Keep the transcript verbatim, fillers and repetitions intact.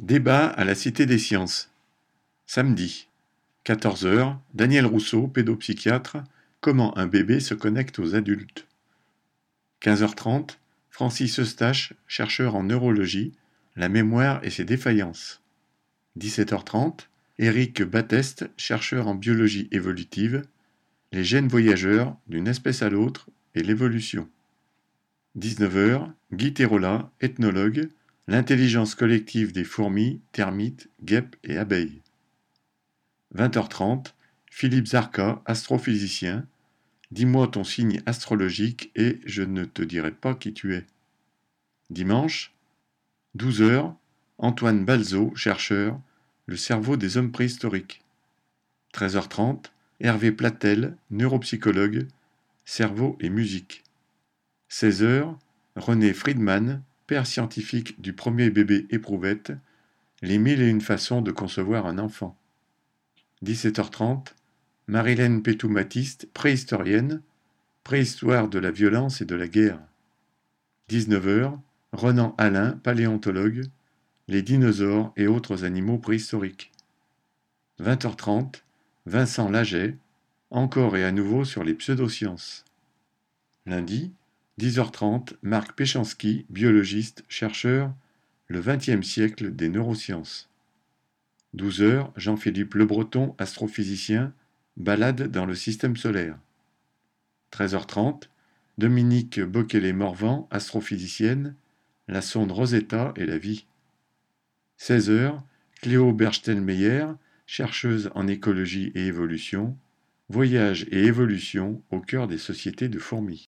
Débat à la Cité des Sciences. Samedi. quatorze heures. Daniel Rousseau, pédopsychiatre. Comment un bébé se connecte aux adultes. quinze heures trente. Francis Eustache, chercheur en neurologie. La mémoire et ses défaillances. dix-sept heures trente. Éric Batteste, chercheur en biologie évolutive. Les gènes voyageurs d'une espèce à l'autre et l'évolution. dix-neuf heures. Guy Terrola, ethnologue. L'intelligence collective des fourmis, termites, guêpes et abeilles. vingt heures trente. Philippe Zarka, astrophysicien. Dis-moi ton signe astrologique et je ne te dirai pas qui tu es. Dimanche. douze heures. Antoine Balzo, chercheur. Le cerveau des hommes préhistoriques. treize heures trente. Hervé Platel, neuropsychologue. Cerveau et musique. seize heures. René Friedman, père scientifique du premier bébé éprouvette, les mille et une façons de concevoir un enfant. dix-sept heures trente. Marilène Pétou-Matiste, préhistorienne, préhistoire de la violence et de la guerre. dix-neuf heures. Renan Alain, paléontologue, les dinosaures et autres animaux préhistoriques. vingt heures trente. Vincent Laget, encore et à nouveau sur les pseudosciences. Lundi. dix heures trente. Marc Péchanski, biologiste, chercheur, le vingtième siècle des neurosciences. douze heures. Jean-Philippe Lebreton, astrophysicien, balade dans le système solaire. treize heures trente. Dominique Bokele-Morvan, astrophysicienne, la sonde Rosetta et la vie. seize heures. Cléo Berchtelmeyer, chercheuse en écologie et évolution, voyage et évolution au cœur des sociétés de fourmis.